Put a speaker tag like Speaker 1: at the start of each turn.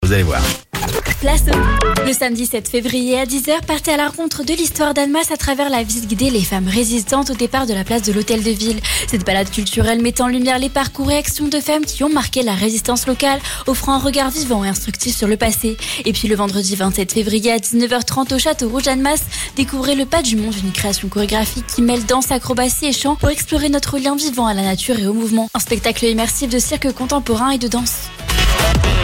Speaker 1: Vous allez voir.
Speaker 2: Place le samedi 7 février à 10h, partez à la rencontre de l'histoire d'Annemasse à travers la visite guidée Les femmes résistantes au départ de la place de l'Hôtel de Ville. Cette balade culturelle met en lumière les parcours et actions de femmes qui ont marqué la résistance locale, offrant un regard vivant et instructif sur le passé. Et puis le vendredi 27 février à 19h30 au Château Rouge Annemasse, découvrez le Pas du Monde, une création chorégraphique qui mêle danse, acrobatie et chant pour explorer notre lien vivant à la nature et au mouvement. Un spectacle immersif de cirque contemporain et de danse.